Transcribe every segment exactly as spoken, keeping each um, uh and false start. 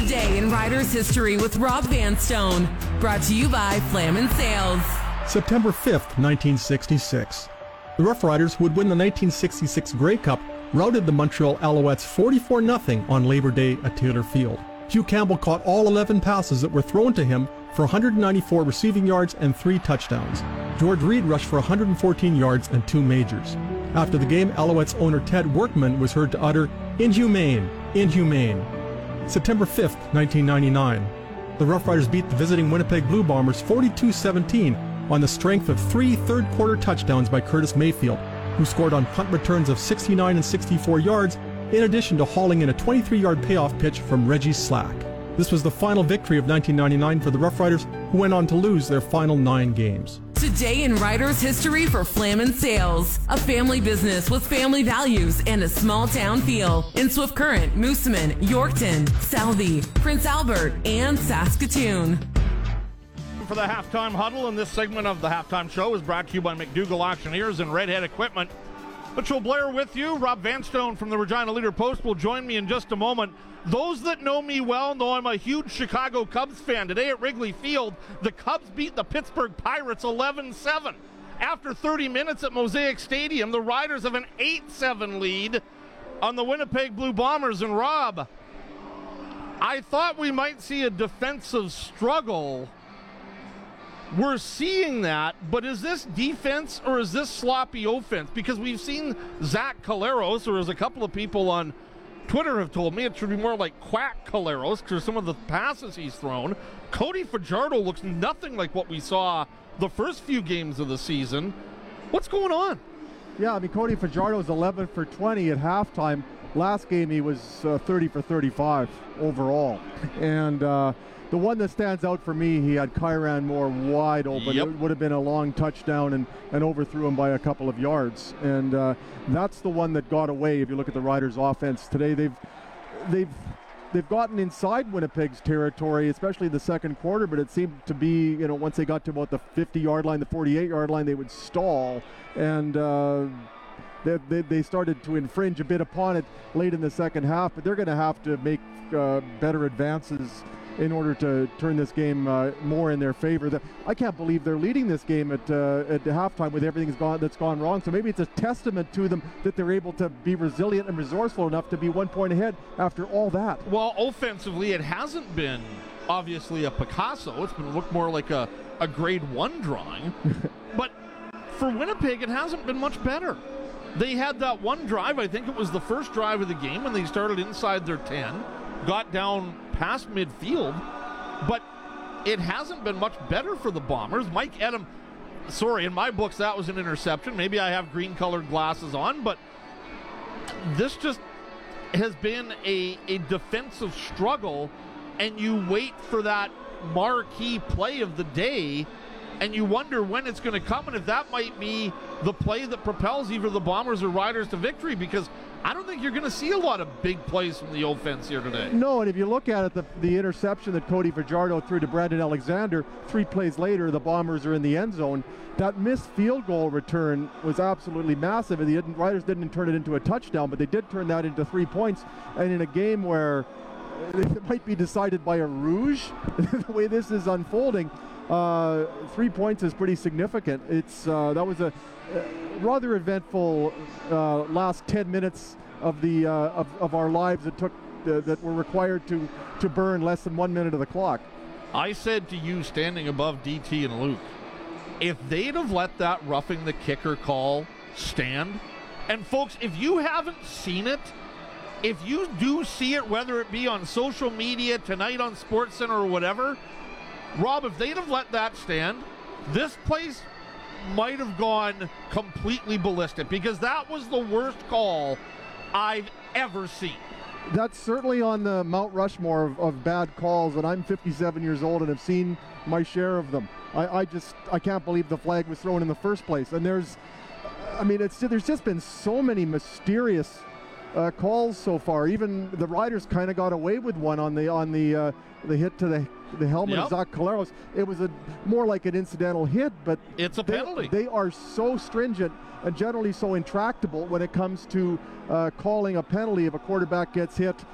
Today in Riders History with Rob Vanstone. Brought to you by Flamin Sales. September fifth, nineteen sixty-six. The Rough Riders, who would win the nineteen sixty-six Grey Cup, routed the Montreal Alouettes forty-four nothing on Labor Day at Taylor Field. Hugh Campbell caught all eleven passes that were thrown to him for one hundred ninety-four receiving yards and three touchdowns. George Reed rushed for one hundred fourteen yards and two majors. After the game, Alouettes owner Ted Workman was heard to utter, "Inhumane, inhumane." September fifth, nineteen ninety-nine. The Rough Riders beat the visiting Winnipeg Blue Bombers forty-two seventeen on the strength of three third-quarter touchdowns by Curtis Mayfield, who scored on punt returns of sixty-nine and sixty-four yards, in addition to hauling in a twenty-three-yard payoff pitch from Reggie Slack. This was the final victory of nineteen ninety-nine for the Rough Riders, who went on to lose their final nine games. Today in Riders History for Flamin Sales, a family business with family values and a small town feel in Swift Current, Moosomin, Yorkton, Southey, Prince Albert, and Saskatoon. For the halftime huddle, and this segment of the halftime show is brought to you by McDougall Auctioneers and Redhead Equipment. Mitchell Blair with you. Rob Vanstone from the Regina Leader-Post will join me in just a moment. Those that know me well know I'm a huge Chicago Cubs fan. Today at Wrigley Field, the Cubs beat the Pittsburgh Pirates eleven seven. After thirty minutes at Mosaic Stadium, the Riders have an eight seven lead on the Winnipeg Blue Bombers. And Rob, I thought we might see a defensive struggle. We're seeing that, but is this defense or is this sloppy offense? Because we've seen Zach Collaros, or as a couple of people on Twitter have told me, it should be more like Quack Collaros because some of the passes he's thrown. Cody Fajardo looks nothing like what we saw the first few games of the season. What's going on? Yeah, I mean, Cody Fajardo is eleven for twenty at halftime. Last game he was uh, thirty for thirty-five overall. And uh, the one that stands out for me, he had Kyran Moore wide open. Yep. It would have been a long touchdown and, and overthrew him by a couple of yards. And uh, that's the one that got away. If you look at the Riders' offense today, they've they've they've gotten inside Winnipeg's territory, especially the second quarter. But it seemed to be, you know, once they got to about the fifty-yard line, the forty-eight-yard line, they would stall. And uh, they, they they started to infringe a bit upon it late in the second half. But they're going to have to make uh, better advances in order to turn this game uh, more in their favor. The, I can't believe they're leading this game at uh, at the halftime with everything that's gone, that's gone wrong. So maybe it's a testament to them that they're able to be resilient and resourceful enough to be one point ahead after all that. Well, offensively, it hasn't been obviously a Picasso. It's been looked more like a, a grade one drawing. But for Winnipeg, it hasn't been much better. They had that one drive, I think it was the first drive of the game, when they started inside their ten, got down past midfield, but it hasn't been much better for the Bombers. Mike Edem, sorry, in my books that was an interception. Maybe I have green colored glasses on, but this just has been a, a defensive struggle, and you wait for that marquee play of the day, and you wonder when it's going to come, and if that might be the play that propels either the Bombers or Riders to victory, because I don't think you're going to see a lot of big plays from the offense here today. No, and if you look at it, the, the interception that Cody Fajardo threw to Brandon Alexander, three plays later, the Bombers are in the end zone. That missed field goal return was absolutely massive, and the Riders didn't turn it into a touchdown, but they did turn that into three points. And in a game where it might be decided by a rouge, the way this is unfolding, uh, three points is pretty significant. It's uh, that was a uh, rather eventful uh, last ten minutes of the uh, of, of our lives that took uh, that were required to to burn less than one minute of the clock. I said to you, standing above D T and Luke, if they'd have let that roughing the kicker call stand, and folks, if you haven't seen it, if you do see it, whether it be on social media, tonight on SportsCenter or whatever, Rob, if they'd have let that stand, this place might have gone completely ballistic, because that was the worst call I've ever seen. That's certainly on the Mount Rushmore of, of bad calls, and I'm fifty-seven years old and have seen my share of them. I, I just, I can't believe the flag was thrown in the first place. And there's, I mean, it's there's just been so many mysterious uh, calls so far. Even the Riders kind of got away with one on the on the uh, the hit to the the helmet yep. of Zach Collaros. It was a more like an incidental hit, but it's a they, penalty. They are so stringent and generally so intractable when it comes to uh, calling a penalty if a quarterback gets hit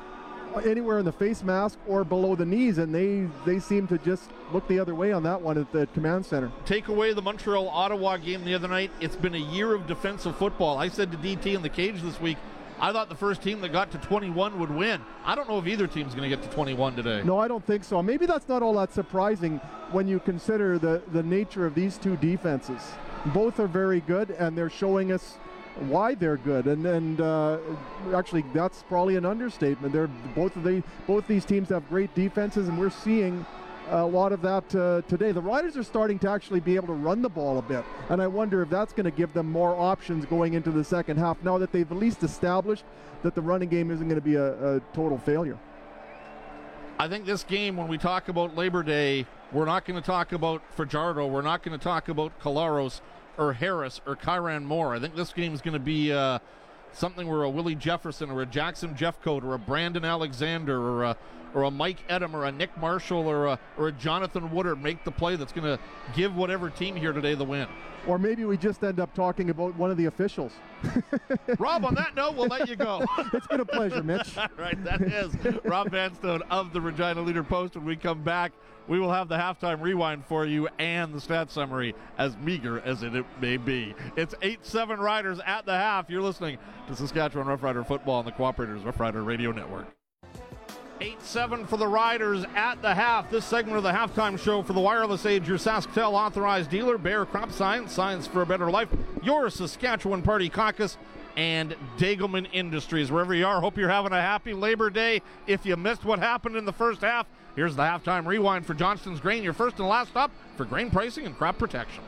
anywhere in the face mask or below the knees, and they they seem to just look the other way on that one at the command center. Take away the Montreal-Ottawa game the other night. It's been a year of defensive football. I said to D T in the cage this week, I thought the first team that got to twenty-one would win. I don't know if either team's going to get to twenty-one today. No, I don't think so. Maybe that's not all that surprising when you consider the, the nature of these two defenses. Both are very good, and they're showing us why they're good, and and uh, actually that's probably an understatement. They're both of the both these teams have great defenses, and we're seeing a lot of that uh, today. The Riders are starting to actually be able to run the ball a bit, and I wonder if that's going to give them more options going into the second half now that they've at least established that the running game isn't going to be a, a total failure. I think this game, when we talk about Labor Day, we're not going to talk about Fajardo, we're not going to talk about Collaros or Harris or Kyran Moore. I think this game is going to be uh, something where a Willie Jefferson or a Jackson Jeffcoat or a Brandon Alexander or a, or a Mike Edem or a Nick Marshall or a, or a Jonathan Woodard make the play that's going to give whatever team here today the win. Or maybe we just end up talking about one of the officials. Rob, on that note, we'll let you go. It's been a pleasure, Mitch. All right, that is Rob Vanstone of the Regina Leader-Post. When we come back, we will have the halftime rewind for you and the stat summary, as meager as it may be. It's eight seven Riders at the half. You're listening to Saskatchewan Rough Rider football on the Cooperators Rough Rider Radio Network. eight seven for the Riders at the half. This segment of the halftime show for the wireless age, your SaskTel authorized dealer, Bayer Crop Science, Science for a Better Life, your Saskatchewan Party Caucus, and Dagelman Industries. Wherever you are, hope you're having a happy Labor Day. If you missed what happened in the first half, here's the halftime rewind for Johnston's Grain, your first and last stop for grain pricing and crop protection.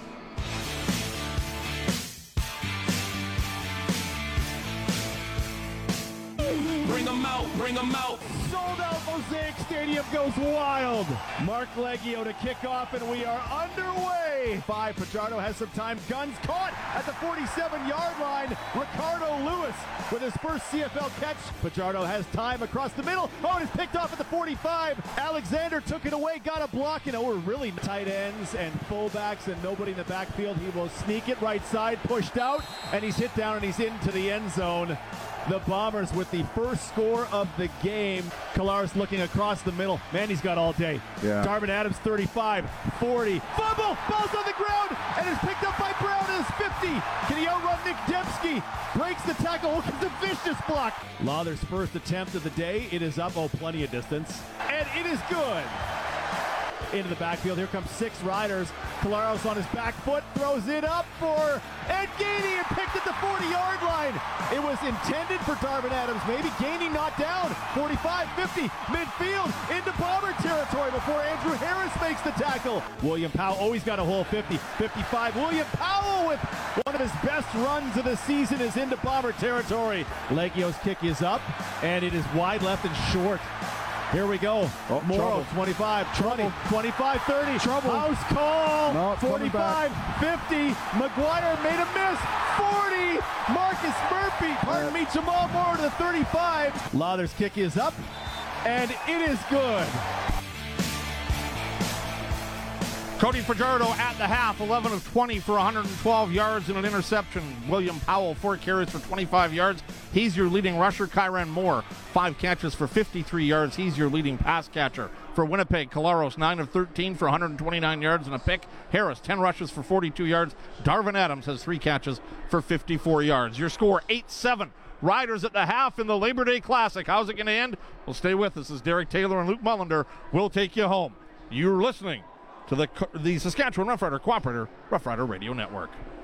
Bring them out, bring them out. Sold out Mosaic Stadium goes wild. Mark Leggio to kick off, and we are underway. Five, Fajardo has some time. Guns caught at the forty-seven-yard line. Ricardo Lewis with his first C F L catch. Fajardo has time across the middle. Oh, and it's picked off at the forty-five. Alexander took it away, got a block, and oh, we're really tight ends and fullbacks and nobody in the backfield. He will sneak it right side, pushed out, and he's hit down and he's into the end zone. The Bombers with the first score of the game. Collaros looking across the middle. Man, he's got all day. Yeah. Darvin Adams, thirty-five, forty. Fumble! Ball's on the ground, and it's picked up by Brown at his fifty. Can he outrun Nick Dembski? Breaks the tackle. Oh, it's a vicious block. Lawler's first attempt of the day. It is up. Oh, plenty of distance. And it is good. Into the backfield. Here comes six Riders. Collaros on his back foot, throws it up for Ed Gainey and picked at the forty-yard line. It was intended for Darvin Adams. Maybe Gainey not down. forty-five, fifty, midfield into Bomber territory before Andrew Harris makes the tackle. William Powell always got a whole fifty, fifty-five. William Powell with one of his best runs of the season is into Bomber territory. Leggio's kick is up, and it is wide left and short. Here we go. Oh, Morrow, trouble. twenty-five, twenty, Trouble. twenty-five, thirty. Trouble. House call. No, it's coming forty-five, fifty. McGuire made a miss. forty. Marcus Murphy. Pardon me, Jamal Moore to the thirty-five. Lawler's kick is up, and it is good. Cody Fajardo at the half, eleven of twenty for one hundred twelve yards and an interception. William Powell, four carries for twenty-five yards. He's your leading rusher. Kyran Moore, five catches for fifty-three yards. He's your leading pass catcher. For Winnipeg, Collaros, nine of thirteen for one hundred twenty-nine yards and a pick. Harris, ten rushes for forty-two yards. Darvin Adams has three catches for fifty-four yards. Your score, eight seven. Riders at the half in the Labor Day Classic. How's it going to end? Well, stay with us as Derek Taylor and Luke Mullender will take you home. You're listening to the, the Saskatchewan Rough Rider Cooperator Rough Rider Radio Network.